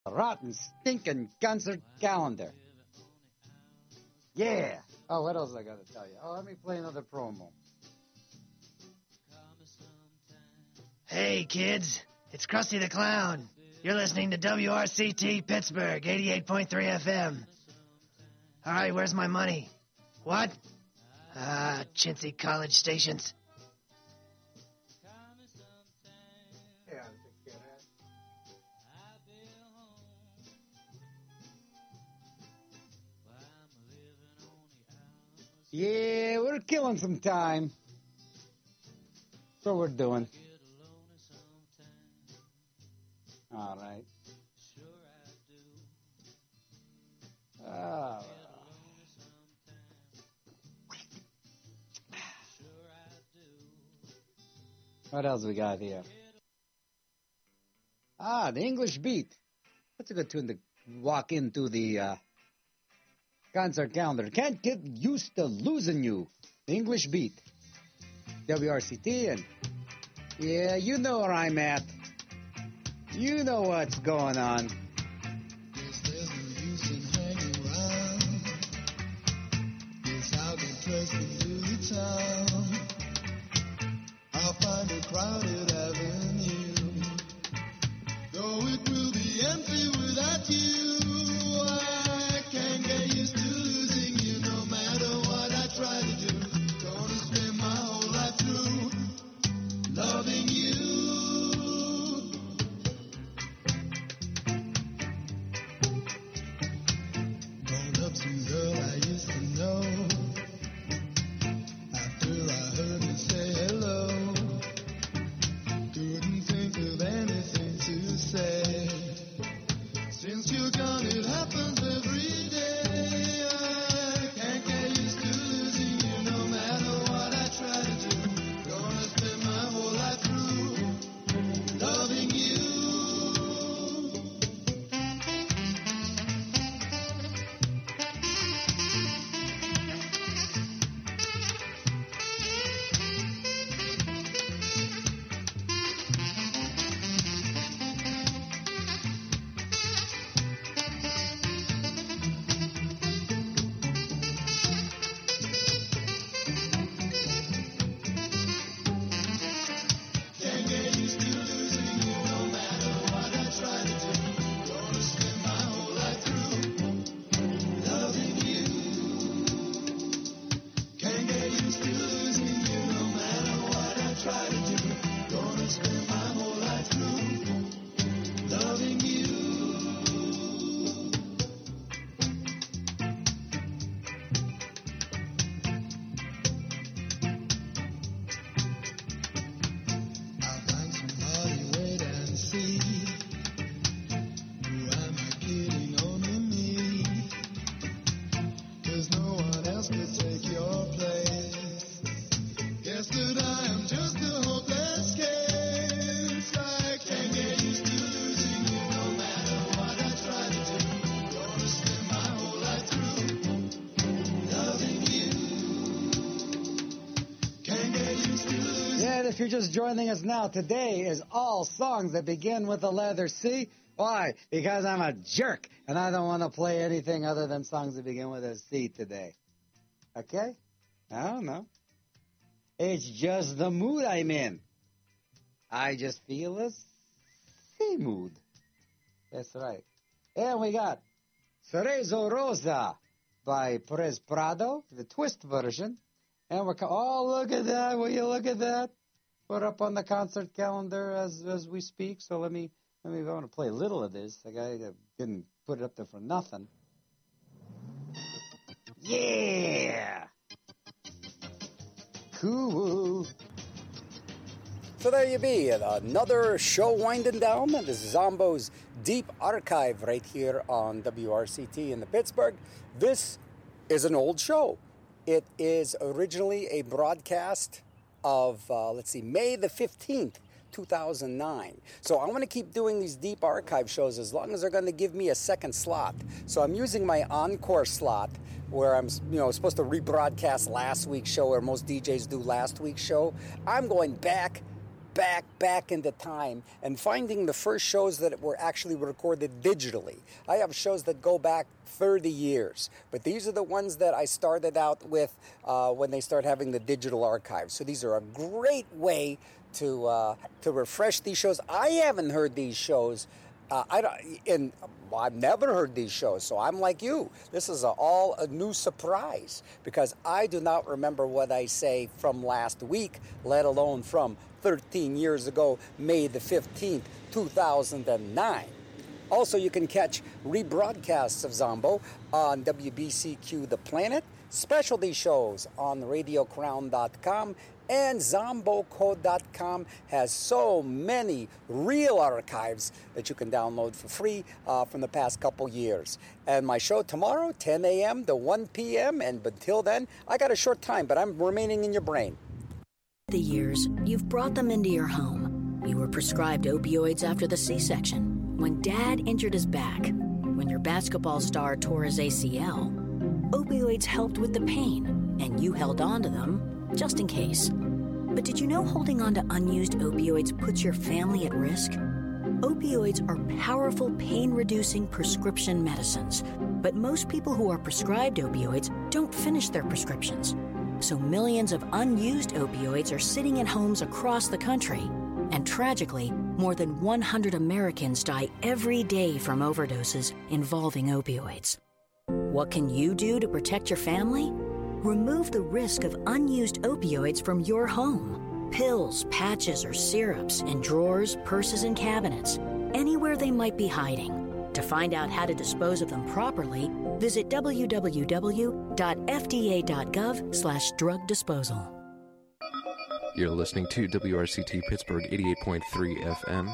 rotten, stinking concert calendar. Yeah. Oh, what else I got to tell you? Oh, let me play another promo. Hey, kids. It's Krusty the Clown. You're listening to WRCT Pittsburgh, 88.3 FM. All right, where's my money? What? Chintzy college stations. Yeah, Yeah, we're killing some time. That's what we're doing. All right. What else we got here? The English Beat. That's a good tune to walk into the concert calendar. Can't get used to losing you. The English Beat. WRCT, and yeah, you know where I'm at. You know what's going on. Guess there's no use in hanging around. Guess I'll get dressed into the town. I'll find a crowded avenue. Though it will be empty without you, I can't get used to losing you no matter what I try to do. Gonna spend my whole life through loving you. Going up to girl I used to know. After I heard her say hello, couldn't think of anything to say. Since you're gone, it happens every day. I can't get used to losing you no matter what I try to do. Gonna spend my whole life through loving you. Can't get used to losing you no matter what I try to do. Gonna spend my whole life through loving you. Can't get used to losing you no matter what I try to do. Gonna spend my whole life through loving you. I'll find somebody, wait and see. Who am I kidding? Only me. 'Cause no one else could take your place. Guess that I am just a hopeless case. I can't get used to losing you no matter what I try to do. Gonna spend my whole life through loving you. Can't get used to losing. Yeah, and if you're just joining us now, today is all songs that begin with the letter C. Why? Because I'm a jerk, and I don't want to play anything other than songs that begin with a C today. Okay? I don't know. It's just the mood I'm in. I just feel a C mood. That's right. And we got Cerezo Rosa by Perez Prado, the twist version. And we're oh, look at that. Will you look at that? Put up on the concert calendar as we speak. So let me I want to play a little of this. The guy didn't put it up there for nothing. Yeah. Cool. So there you be, another show winding down. This is Zombo's Deep Archive right here on WRCT in the Pittsburgh. This is an old show. It is originally a broadcast of, May the 15th, 2009. So I'm going to keep doing these Deep Archive shows as long as they're going to give me a second slot. So I'm using my encore slot where I'm, supposed to rebroadcast last week's show, or most DJs do last week's show. I'm going back back into time and finding the first shows that were actually recorded digitally. I have shows that go back 30 years, but these are the ones that I started out with when they start having the digital archives. So these are a great way to refresh these shows. I haven't heard these shows. I've never heard these shows, so I'm like you. This is all a new surprise because I do not remember what I say from last week, let alone from 13 years ago, May the 15th, 2009. Also, you can catch rebroadcasts of Zombo on WBCQ The Planet, specialty shows on RadioCrown.com, and ZomboCode.com has so many real archives that you can download for free from the past couple years. And my show tomorrow, 10 a.m. to 1 p.m. And until then, I got a short time, but I'm remaining in your brain. The years, you've brought them into your home. You were prescribed opioids after the C-section, when Dad injured his back, when your basketball star tore his ACL. Opioids helped with the pain, and you held on to them just in case. But did you know holding on to unused opioids puts your family at risk? Opioids are powerful pain-reducing prescription medicines, but most people who are prescribed opioids don't finish their prescriptions. So millions of unused opioids are sitting in homes across the country. And tragically, more than 100 Americans die every day from overdoses involving opioids. What can you do to protect your family? Remove the risk of unused opioids from your home. Pills, patches, or syrups in drawers, purses, and cabinets, anywhere they might be hiding. To find out how to dispose of them properly, visit www.fda.gov/drug disposal. You're listening to WRCT Pittsburgh 88.3 FM.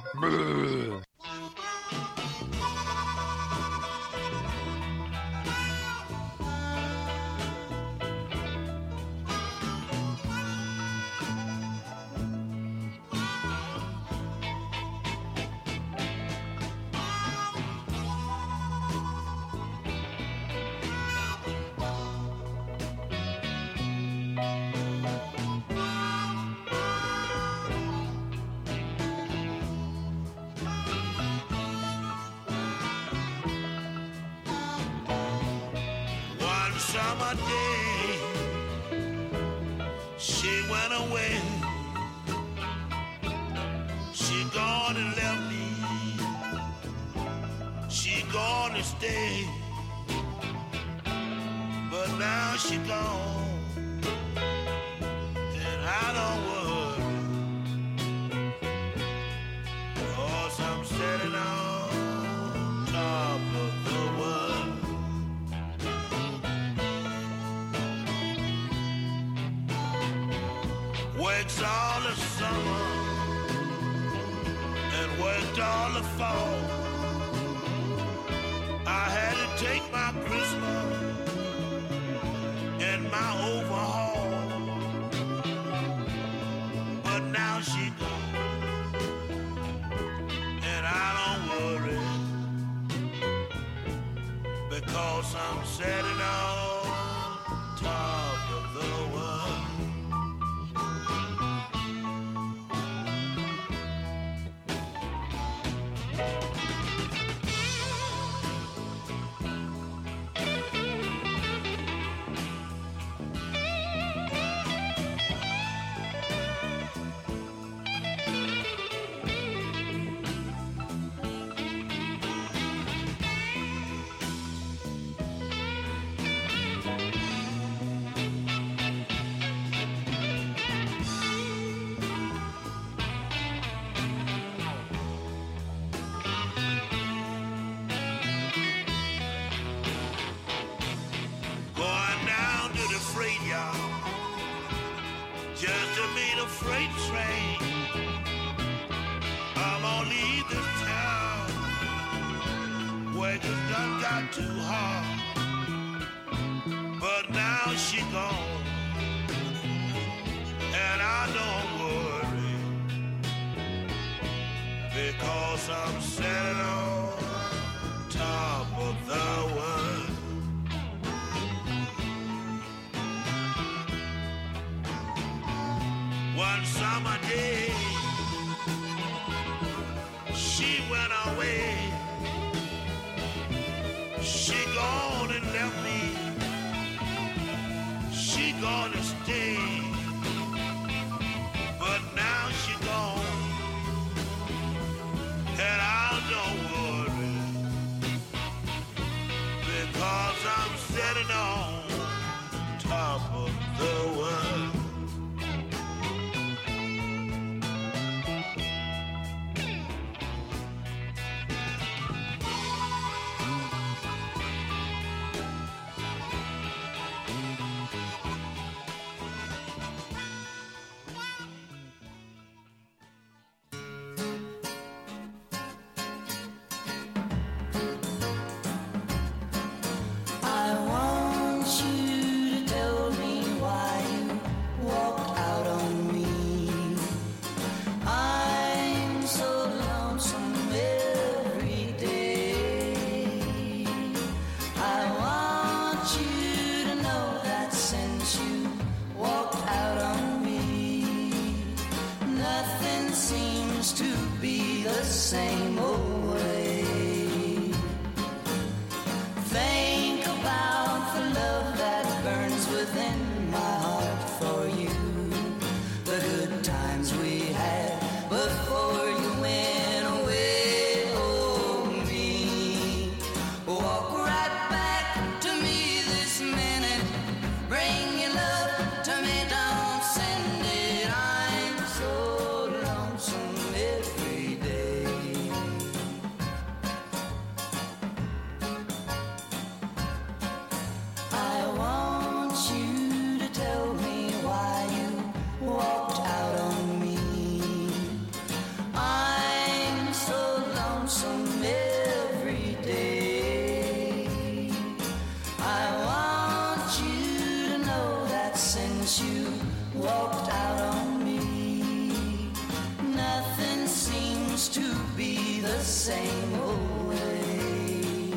Summer day, she went away. She gone and left me. She gonna stay, but now she gone, and I don't worry, 'cause I'm sitting on top of the world. Works all the summer and worked all the fall. I had to take my Christmas and my overhaul, but now she gone, and I don't worry, because I'm sitting on top of the world. Just to meet a freight train, I'm gonna leave this town where it done got too hard, but now she gone, and I don't worry, because I'm sitting on top of the world. One summer day, She gone and left me. She gonna stay. But now she gone. And I don't worry. Because I'm sitting on top of the world. Same old way. Think about the love that burns within my heart for you. The good times we had before you went away. Oh, me. Walk right back to me this minute. Bring your love to me, don't send it. I'm so lonesome every day. I want you to tell me why you walked out on me. I'm so lonesome every day. I want you to know that since you walked out on me, nothing seems to be the same old way.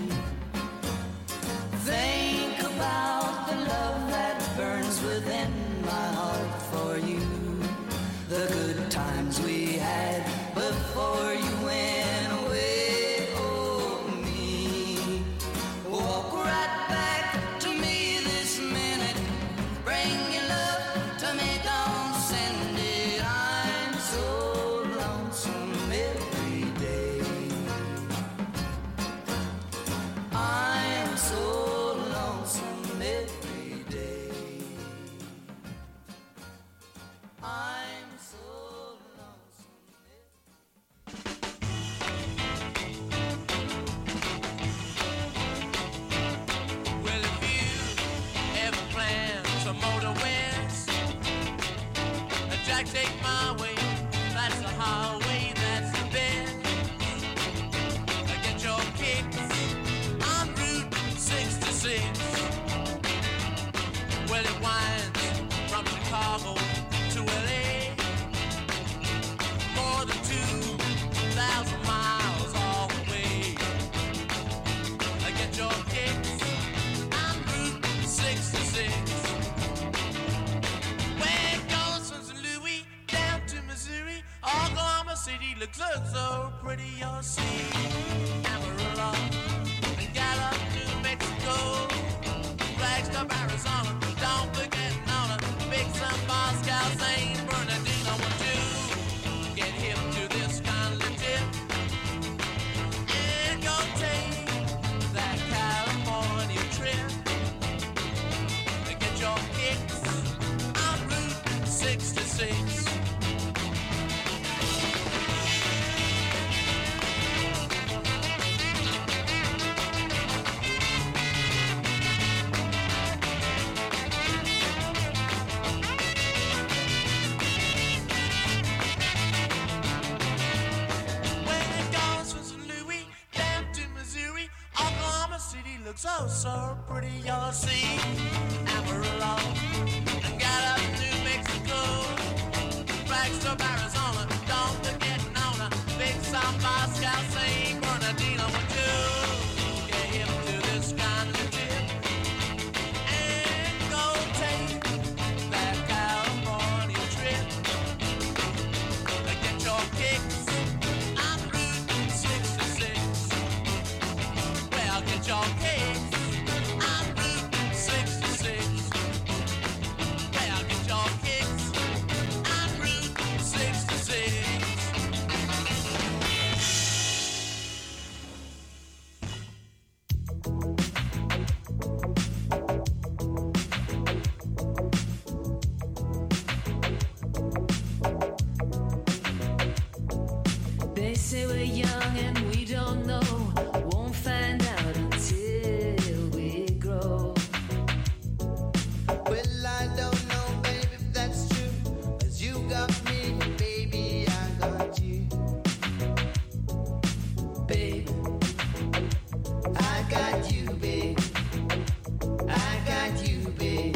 Think about the love that burns within my heart for you. The good times we had before you went away. Oh, me. Walk right back to me this minute. Bring your love to me, don't send it. I'm so lonesome every day. I'm so lonesome every day. I'm so Well, if you ever plan to motor west, Jack, take my way. That's the highway, that's the best. Get your kicks on Route 66. Well, it winds from Chicago to LA. More than 2,000 miles all the way. Get your kicks on Route 66. Where it goes from St. Louis down to Missouri, Oklahoma City looks so pretty, you'll see. Amarillo and Gallup, New Mexico, Flagstaff, Arizona, don't forget Nona, Big Sun, Moscow, St. Bernardino, one, two. Get hip to this kind of tip and go take that California trip. Get your kicks on Route 66. Looks so pretty, you'll see. Amarillo and Gallup, New Mexico, Flagstaff, Arizona, don't forget Nona, Big South, Moscow, St. Bernardino, one, two. Get hip to this kind of tip and go take that California trip. Get your kicks on Route 66. Well, I'll get your kicks. I'm Route 66. Hey, I'll get your kicks. I'm Route 66. They say we're young and we don't know. Won't find out until we grow. Well, I don't know, baby, if that's true. 'Cause you got me, baby, I got you. Babe, I got you, babe. I got you, babe.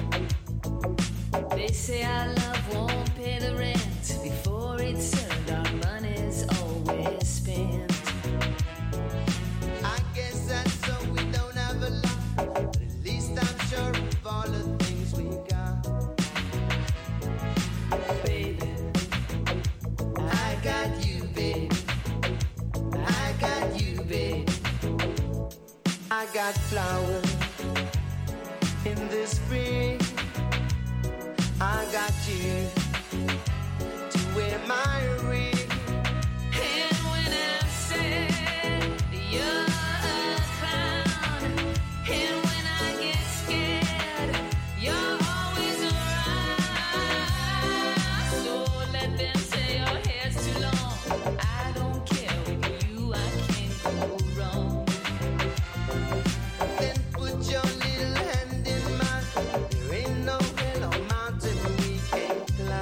they say our love won't pay the rent. Before it's earned, our money's always spent. I guess that's so we don't have a lot. But at least I'm sure of all the things we got. Baby, I got you, babe. I got you, babe. I got flowers in the spring. I got you to wear my ring. and when I'm sad, you're a clown. And when I get scared, you're always around. So let them say your hair's too long. I don't care, with you I can't go wrong. Then put your little hand in mine. There ain't no hill or mountain we can't climb.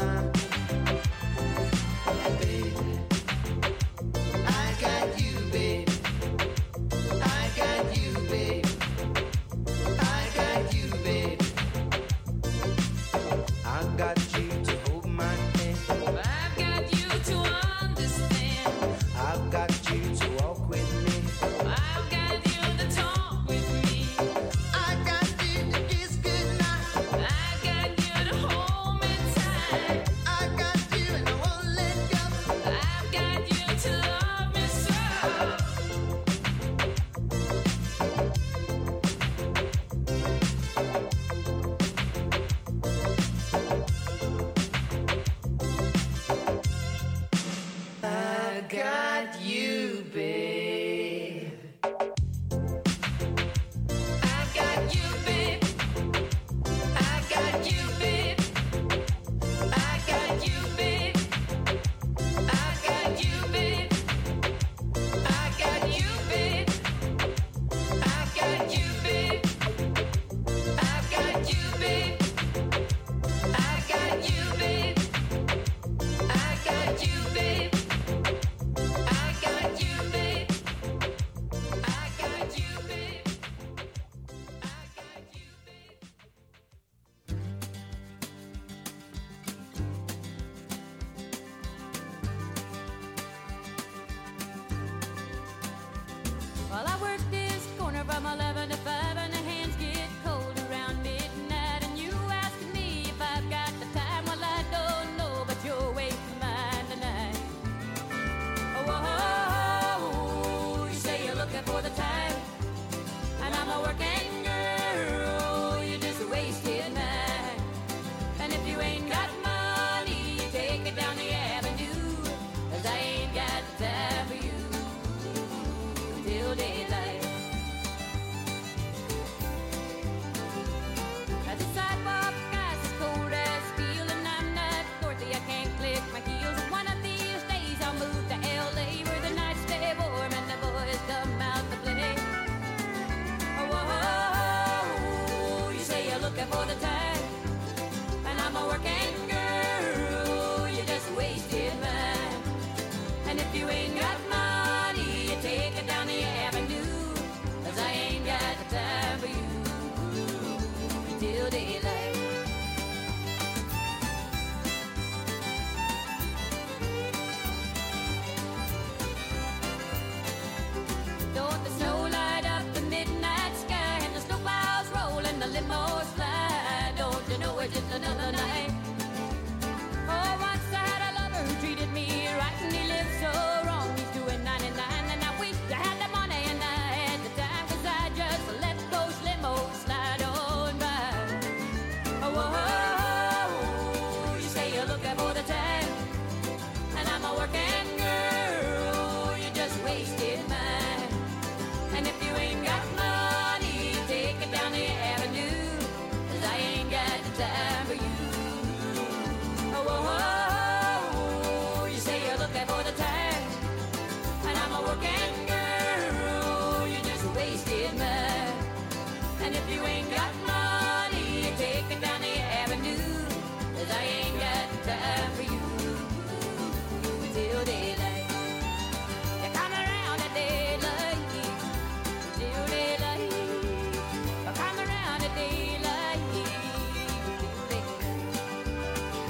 And if you ain't got money, take it down the avenue, 'cause I ain't got time for you till daylight. You come around at daylight, till daylight. You come around at daylight, till daylight.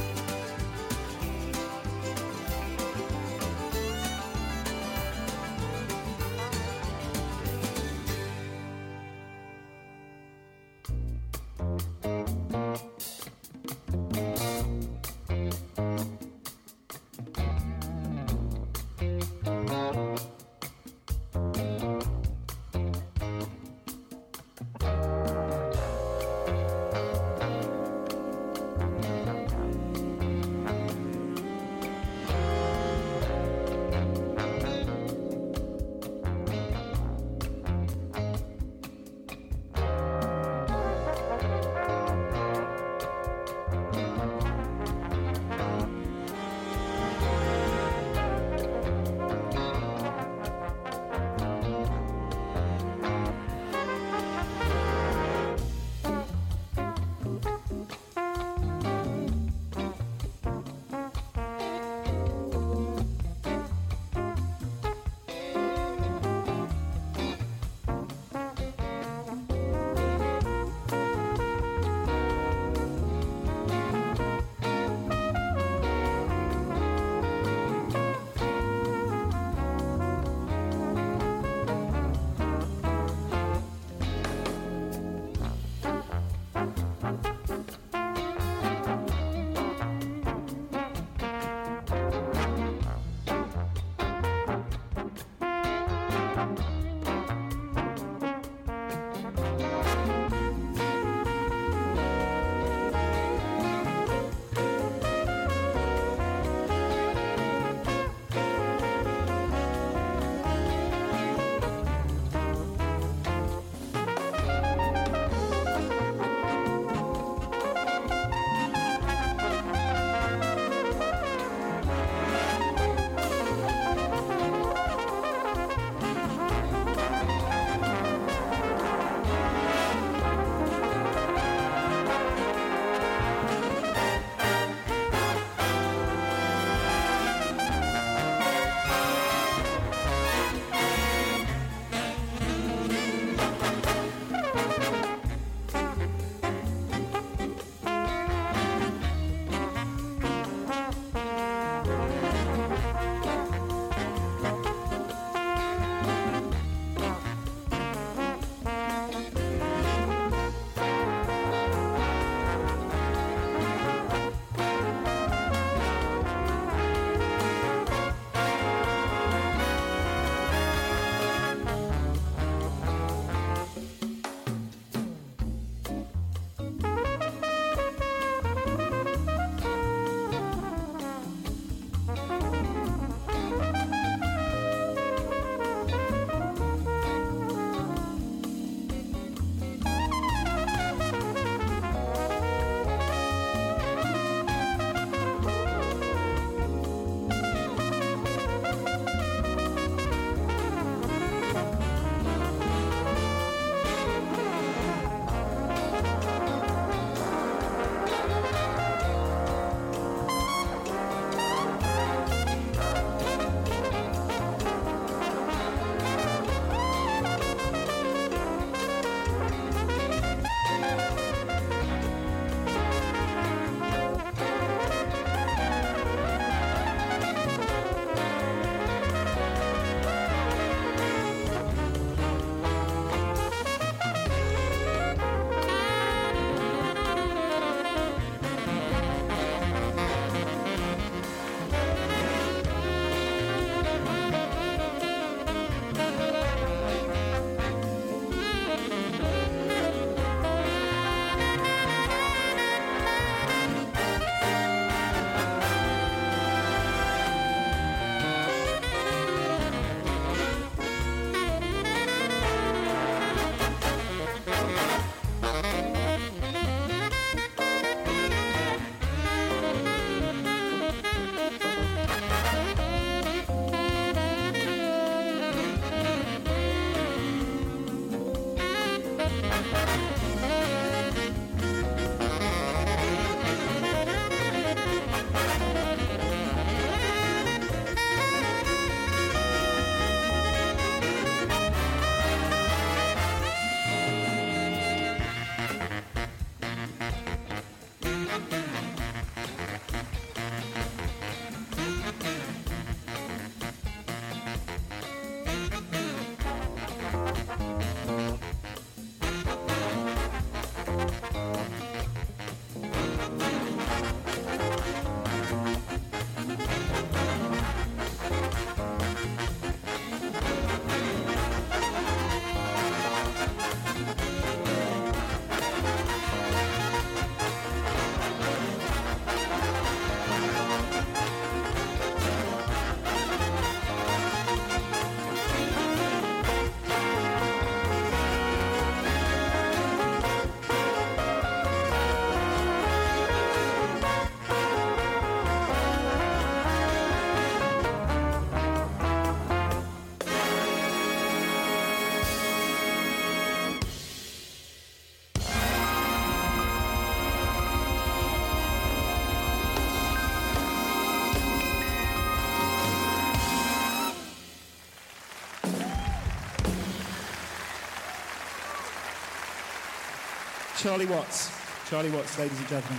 Charlie Watts. Charlie Watts, ladies and gentlemen.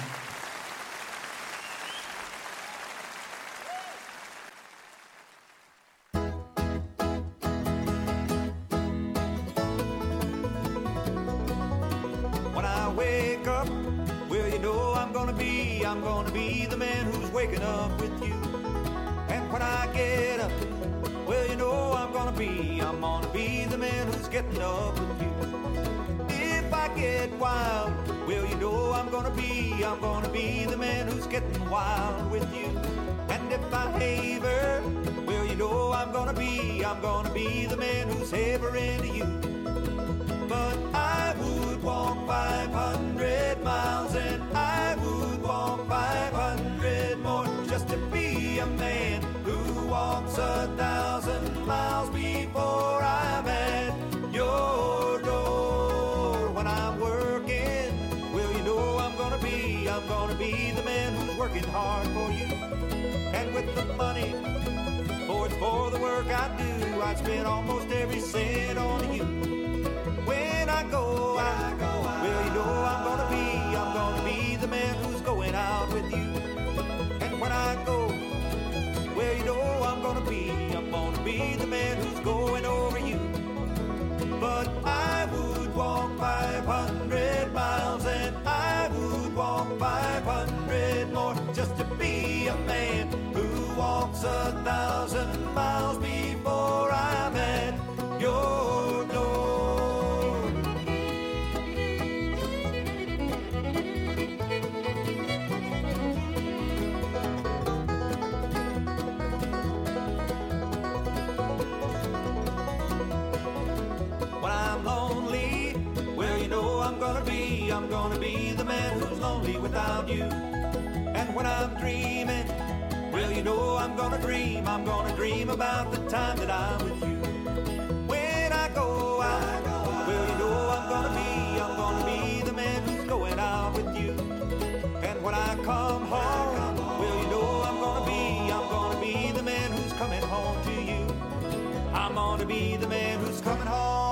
When I wake up, well, you know I'm gonna be the man who's waking up with you. And when I get up, well, you know I'm gonna be the man who's getting up with you. If I get wild, well, you know I'm gonna be the man who's getting wild with you. And if I haver, well, you know I'm gonna be the man who's havering to you. But I would walk 500 miles and I would walk 500 more just to be a man who walks 1,000 miles before I'm at your door. When I'm working, well, you know I'm gonna be the man who's working hard for you. And with the money for the work I do, I'd spend almost every cent on you. When I go, well, you know I'm gonna be the man who's going out with you. And when I go, well, you know I'm gonna be the man who's going over you. But I would walk 500 miles and I would walk 500 more just to be a man who walks 1,000 miles before I'm at your door. I'm gonna be the man who's lonely without you. And when I'm dreaming, well, you know I'm gonna dream about the time that I'm with you. When I go out, well, you know I'm gonna be the man who's going out with you. And when I come home, well, you know I'm gonna be the man who's coming home to you. I'm gonna be the man who's coming home.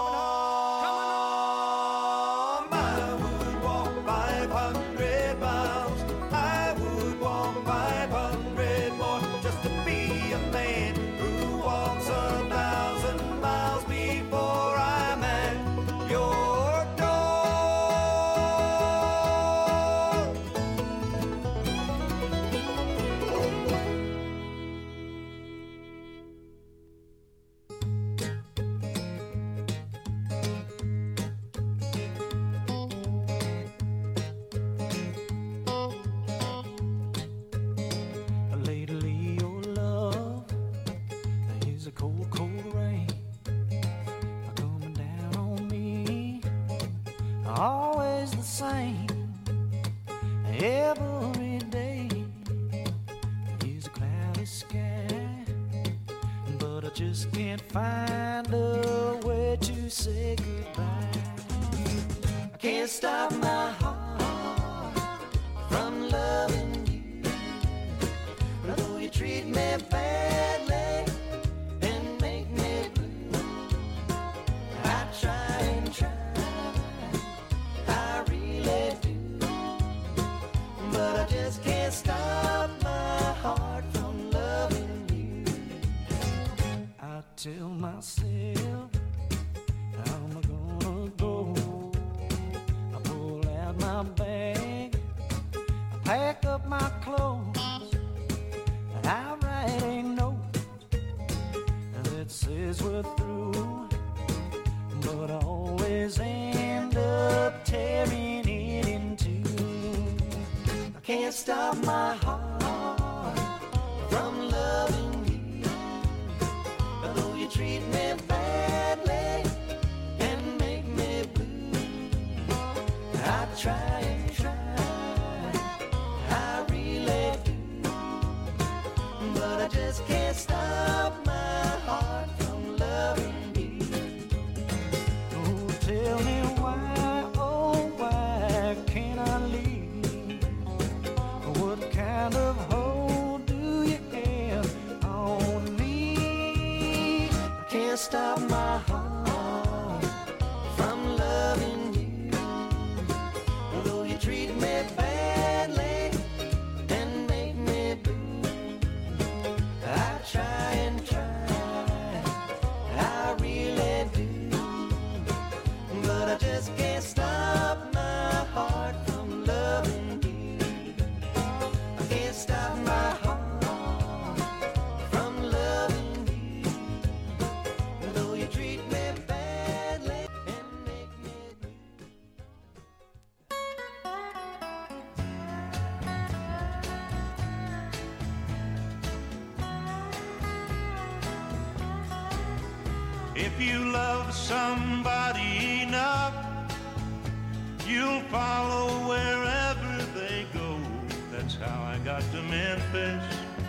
Always the same every day. There's a cloudy sky, but I just can't find a way to say goodbye. I can't stop my heart from loving you, though you treat me badly and make me blue. I try and try, but I just can't stop my heart from loving you. I tell myself, how am I gonna go? I pull out my bag, I pack up my clothes, and I write a note that says we're through. But I always end up tearing it in two. I can't stop my heart from loving you, although you treat me badly and make me blue. I try and try, I really do, but I just can't stop my heart from loving you. Oh, tell me why, oh, why can't I leave? What kind of hold do you have on me? I can't stop my heart from loving you, If you love somebody enough, you'll follow wherever they go. That's how I got to Memphis.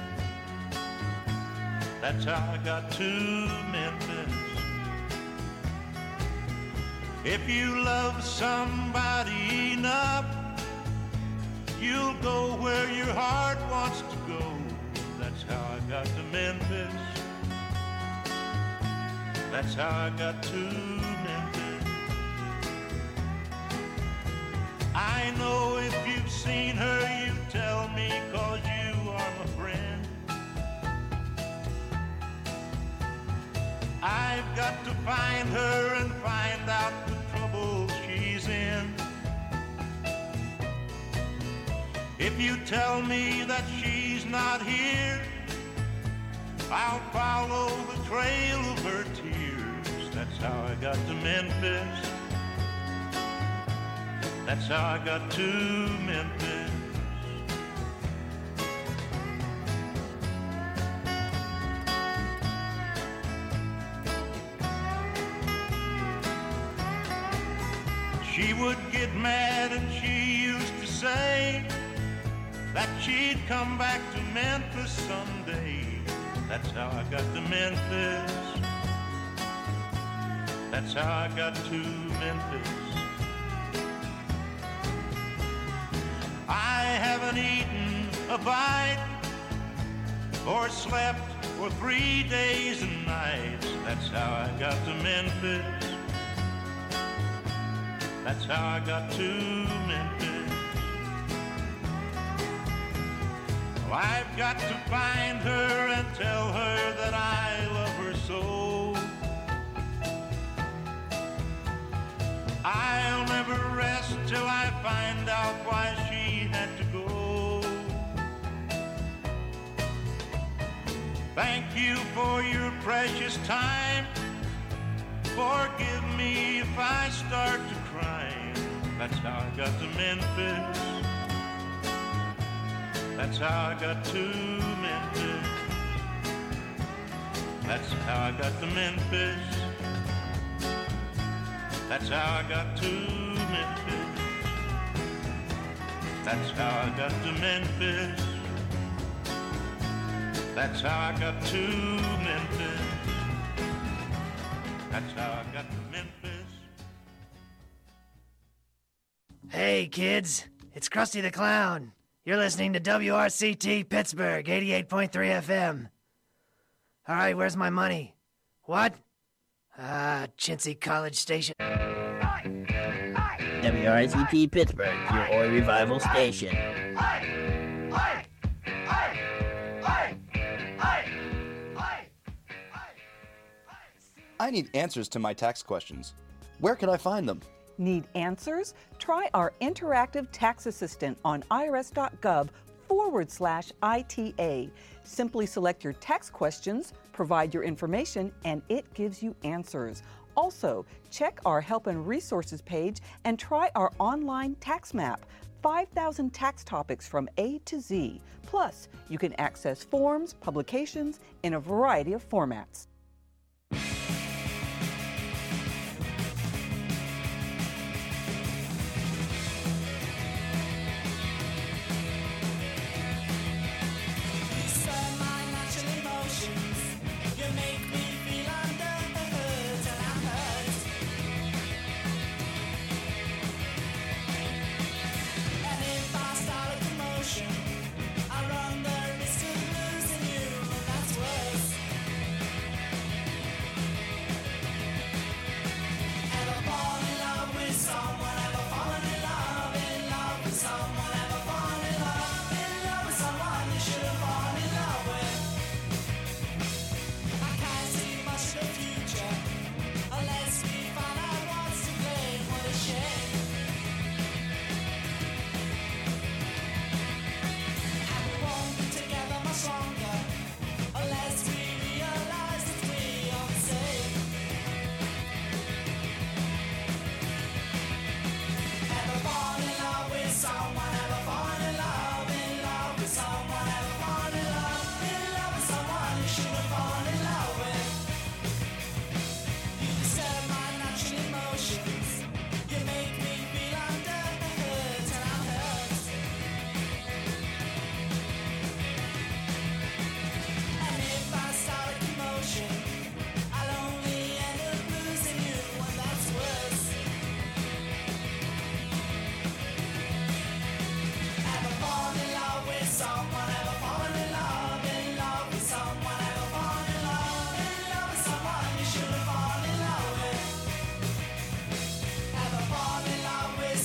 That's how I got to Memphis. If you love somebody enough, you'll go where your heart wants to go. That's how I got to Memphis. That's how I got to Memphis. I know if you've seen her, you tell me, 'cause you are my friend. I've got to find her and find out the trouble she's in. If you tell me that she's not here, I'll follow the trail of her tears. That's how I got to Memphis. That's how I got to Memphis. She would get mad and she used to say that she'd come back to Memphis someday. That's how I got to Memphis. That's how I got to Memphis. I haven't eaten a bite or slept for 3 days and nights. That's how I got to Memphis. That's how I got to Memphis. Well, I've got to find her and tell her that I love her so. I'll never rest till I find out why she had to go. Thank you for your precious time. Forgive me if I start to cry. That's how I got to Memphis. That's how I got to Memphis. That's how I got to Memphis. That's how I got to Memphis. That's how I got to Memphis. That's how I got to Memphis. That's how I got to Memphis. Hey, kids, it's Krusty the Clown. You're listening to WRCT Pittsburgh, 88.3 FM. All right, where's my money? What? Chintzy College Station. WRCT Pittsburgh, your Oi Revival station. I need answers to my tax questions. Where can I find them? Need answers? Try our interactive tax assistant on irs.gov/ITA. Simply select your tax questions, provide your information, and it gives you answers. Also, check our Help and Resources page and try our online tax map. 5,000 tax topics from A to Z. Plus, you can access forms, publications in a variety of formats.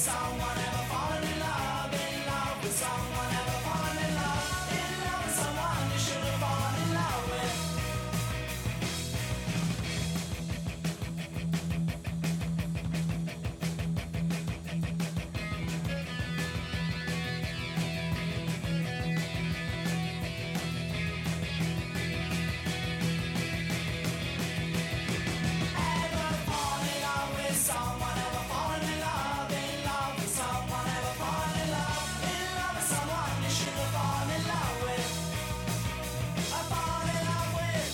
someone, ever fallen in love with someone, ever fallen in love with someone you should have fallen in love with. Ever fallen in love with someone, ever fallen in love with someone, ever fallen in love with someone you should have fallen in love with. I fall in love with.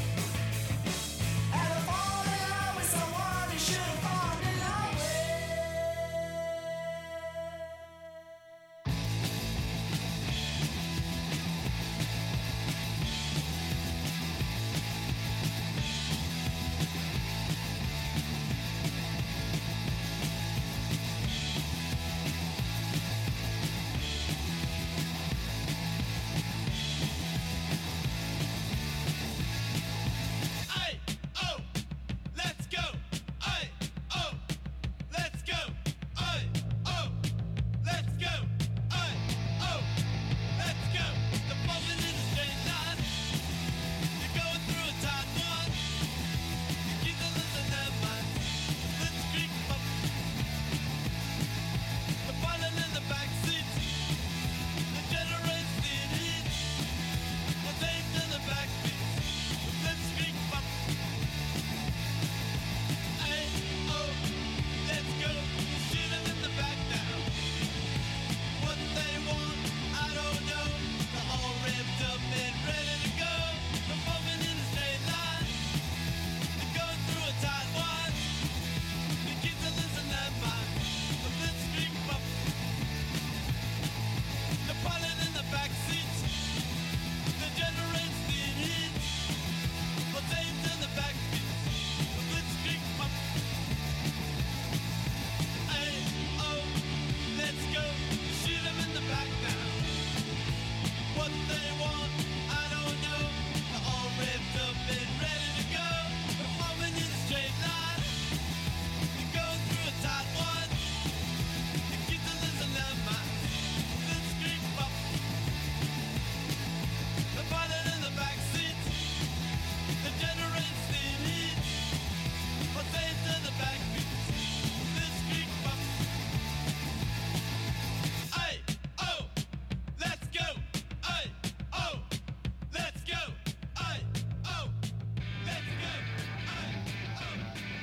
Ever fallen in love with someone you should have fallen in love with. Hey, oh, let's go. Hey, oh, let's go. Hey, oh, let's go. Hey, oh, let's go. The moment in a straight line. You're going through a tight one. You keep the listen that mind. Let's creep up. The pilot in the back seat. The generates the heat. What's aimed in the back seat. Let's creep up. Hey, oh, let's go. Shoot 'em in the back now. What they want, I don't know. They're all revved up and ready to go. They're moving in a straight line. They're going through a tight one. You keep the listen that mind. Let's creep up. The pilot in the back seat. The generates the heat. What's aimed in the back seat. Let's creep up. Hey, oh, let's go. Shoot 'em in the back now. What they want, I don't know. They're all revved up and ready to go. They're moving in a straight line. They're going through a tight one. You keep the listen that mind. Let's creep up. The pilot in the back seat. The generates the heat. What's aimed in the back seat. Let's creep up. Hey, oh, let's go. Hey, oh, let's go. Hey, oh, let's go. Hey, oh.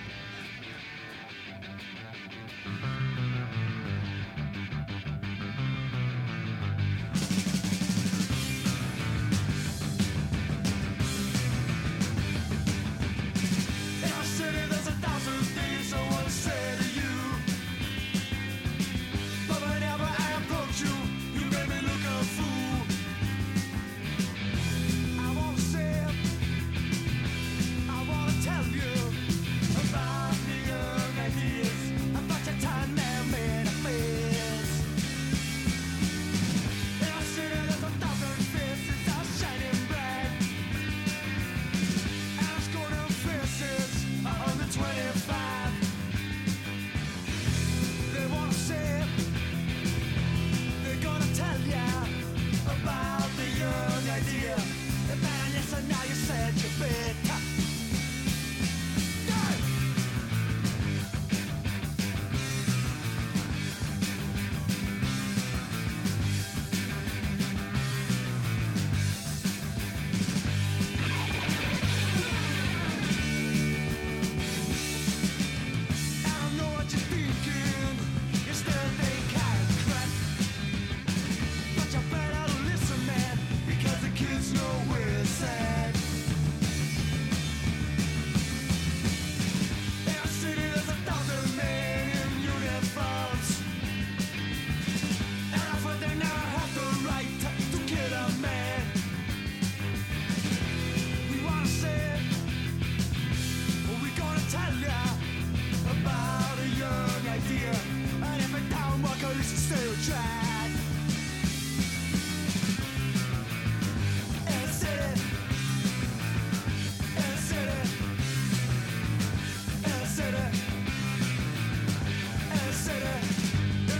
In our city, there's 1,000 things I want to say to you. But whenever I approach you, you make me look a fool. I want to say, I want to tell you about the young ideas, about your time man-made affairs. In our city, there's 1,000 faces are shining bright. And I'm scoring faces on the 25. They wanna say, they're gonna tell ya about the young idea. Man, yes, and now you said you better. I don't know what you're thinking. You still think I'm crap. But you better listen, man, because the kids know where it's at. In our city, there's 1,000 men in uniforms. And I thought they now have the right to kill a man. We wanna say, we're gonna tell ya about a young idea. And if it don't work, at least you still tried. In the city, in the city, in the city, in the city.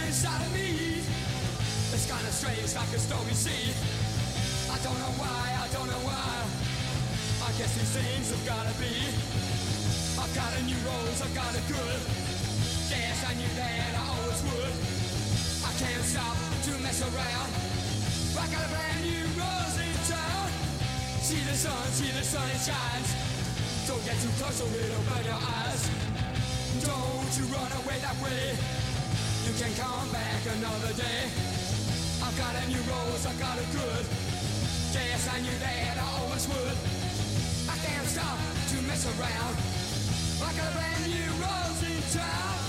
inside of me. It's kinda strange, like a stormy sea. I don't know why, I don't know why. I guess these things have gotta be. I've got a new rose, I've got a good. Yes, I knew that I always would. I can't stop to mess around. I got a brand new rose in town. See the sun, it shines. Don't get too close or it'll burn your eyes. Don't you run away that way. You can come back another day. I've got a new rose, I've got a good. Yes, I knew that I always would. I can't stop to mess around. I got a brand new rose in town.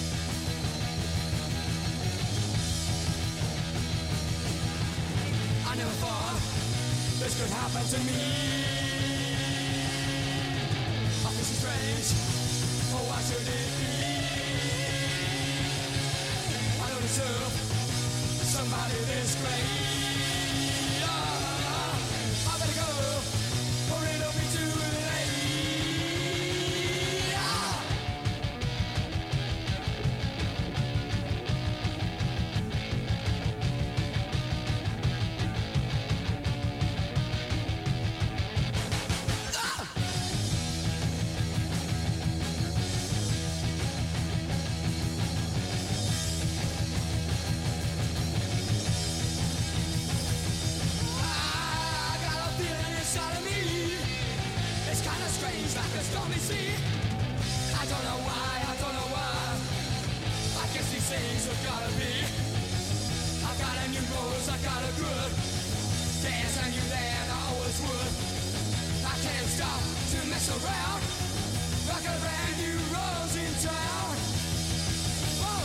I never thought this could happen to me. I feel so strange. Oh, why should it be? I don't deserve somebody this great. I better go, or it'll be too late. Strange like a stormy sea. I don't know why, I don't know why. I guess these things have gotta be. I got a new rose, I got a good. Yes, I knew that I always would. I can't stop to mess around. I got a brand new rose in town. Whoa.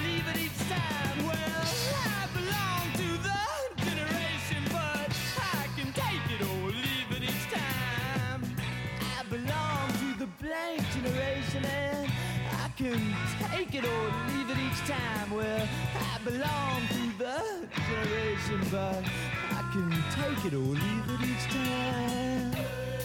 leave it each time. Well, I belong to the generation, but I can take it or leave it each time. I belong to the blank generation, and I can take it or leave it each time. Well, I belong to the generation, but I can take it or leave it each time.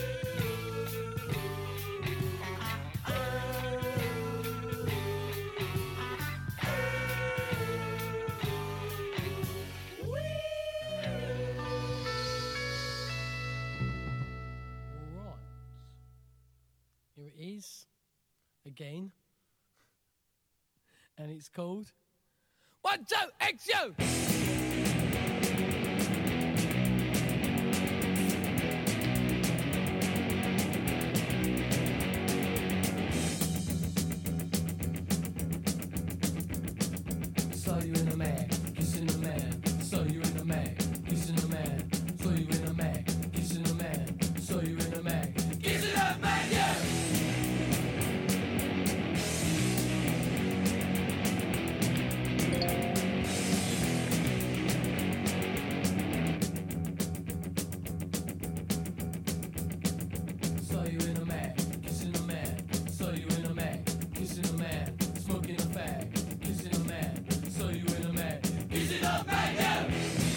Here it is, again, and it's called 1, 2, XU! Saw you in a mag, kissing a man. Saw you in a mag, kissing a man. Saw you in a mag, kissing a man. Saw you in a mag, kissing a man, yeah! Saw you in a mag, kissing a man. Saw you in a mag, kissing a man. Smoking a fag, kissing a man. Saw you in a mag, kissing a man, yeah!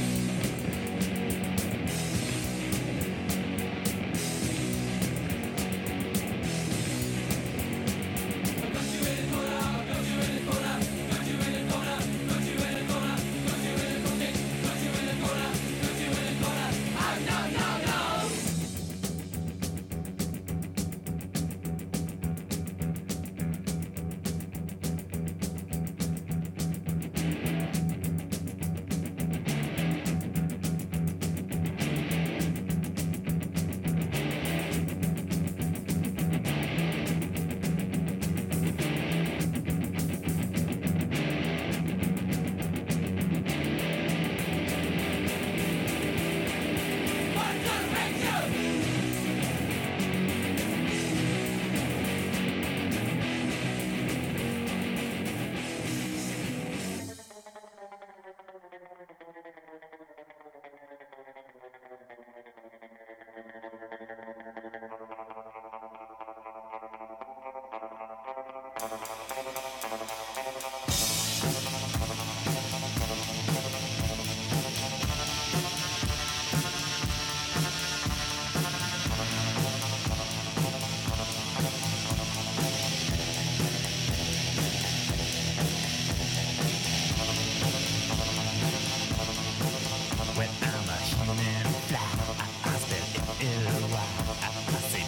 When I'm a human fly, I spell L-Y. I say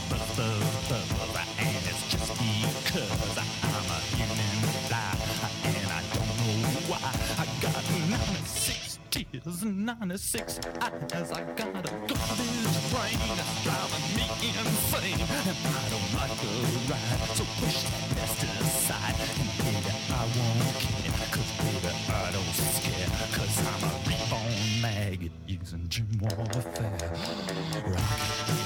buzz, and it's just because I'm a human fly, and I don't know why. I got 96 tears and 96 eyes. I got a garbage brain that's driving me insane, and I don't like the ride. So push that mess to the side, and baby, I won't care, 'cause baby, I don't scare, 'cause I'm a reborn maggot using gym warfare. Rock.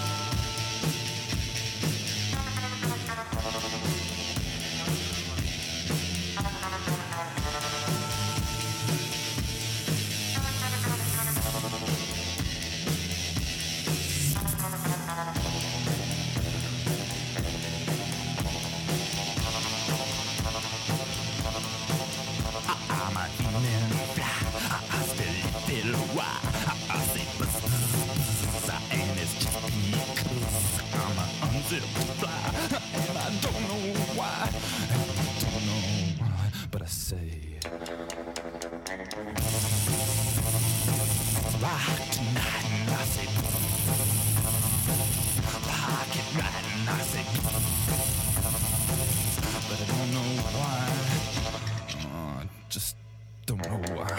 I'm a human fly. I still L-Y. I say buzz, and it's just because I'm an unzipped fly, and I don't know why. I don't know why, but I say rock tonight, and I say rock it right, and I say, but I don't know why. Just don't know why.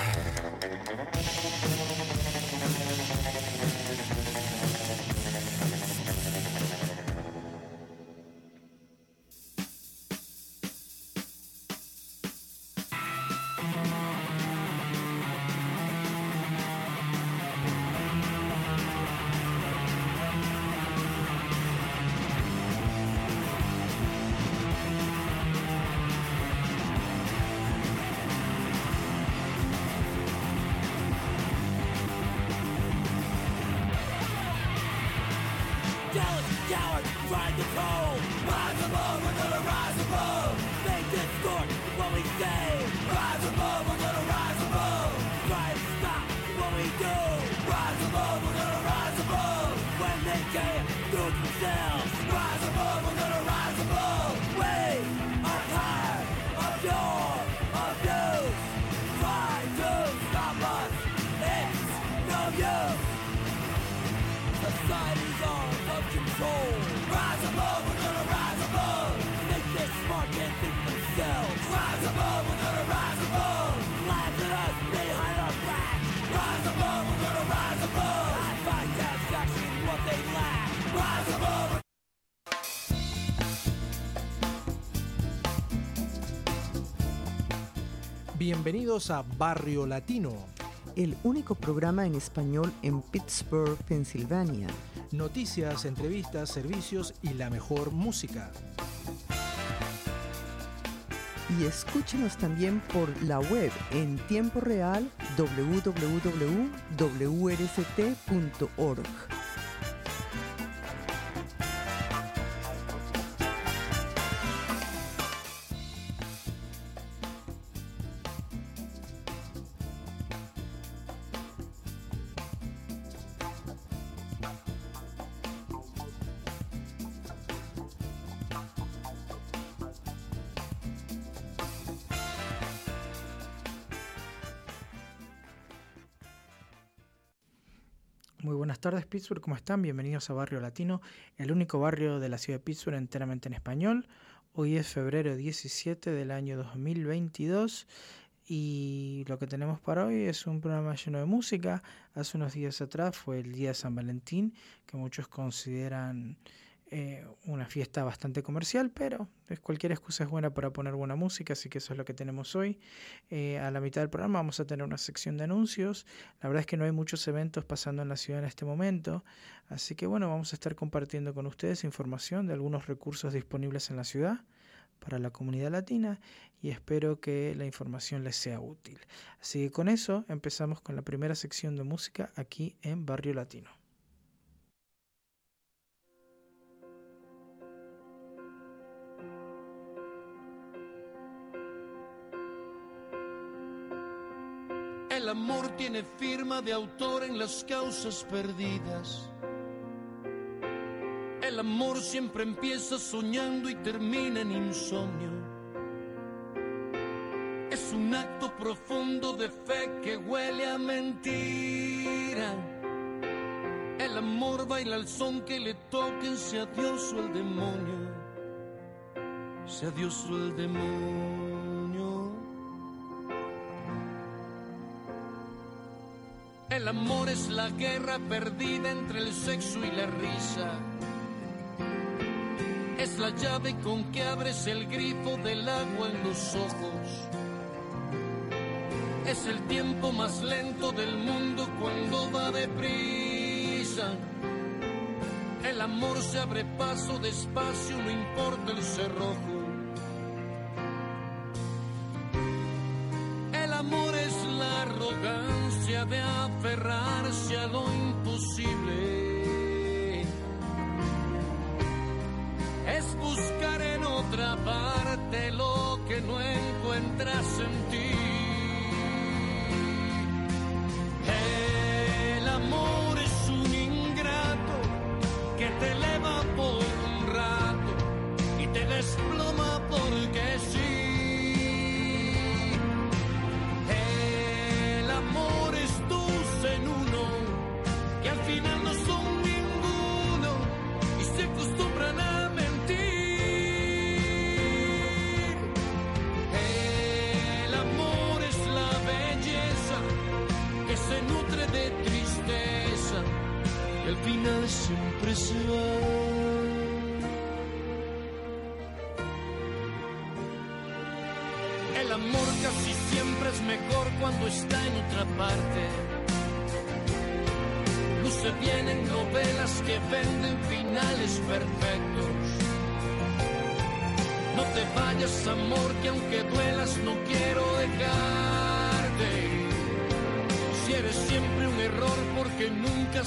Bienvenidos a Barrio Latino, el único programa en español en Pittsburgh, Pensilvania. Noticias, entrevistas, servicios y la mejor música. Y escúchenos también por la web en tiempo real www.wrct.org. Muy buenas tardes, Pittsburgh, ¿cómo están? Bienvenidos a Barrio Latino, el único barrio de la ciudad de Pittsburgh enteramente en español. Hoy es febrero 17 del año 2022 y lo que tenemos para hoy es un programa lleno de música. Hace unos días atrás fue el día de San Valentín, que muchos consideran una fiesta bastante comercial, pero cualquier excusa es buena para poner buena música, así que eso es lo que tenemos hoy. A la mitad del programa vamos a tener una sección de anuncios. La verdad es que no hay muchos eventos pasando en la ciudad en este momento, así que bueno, vamos a estar compartiendo con ustedes información de algunos recursos disponibles en la ciudad para la comunidad latina y espero que la información les sea útil. Así que con eso empezamos con la primera sección de música aquí en Barrio Latino. El amor tiene firma de autor en las causas perdidas. El amor siempre empieza soñando y termina en insomnio. Es un acto profundo de fe que huele a mentira. El amor baila al son que le toquen, sea Dios o el demonio. Sea Dios o el demonio. El amor es la guerra perdida entre el sexo y la risa. Es la llave con que abres el grifo del agua en los ojos. Es el tiempo más lento del mundo cuando va deprisa. El amor se abre paso despacio, no importa el cerrojo. El amor es la arrogancia de aferrarse a lo imposible. Es buscar en otra parte lo que no encuentras en ti. El amor es un ingrato que te eleva por un rato y te desploma porque sí. En uno que al final no son ninguno y se acostumbran a mentir. El amor es la belleza que se nutre de tristeza y al final siempre se va. El amor casi siempre es mejor cuando está en otra parte. Se vienen novelas que venden finales perfectos. No te vayas, amor, que aunque duelas no quiero dejarte. Si eres siempre un error porque nunca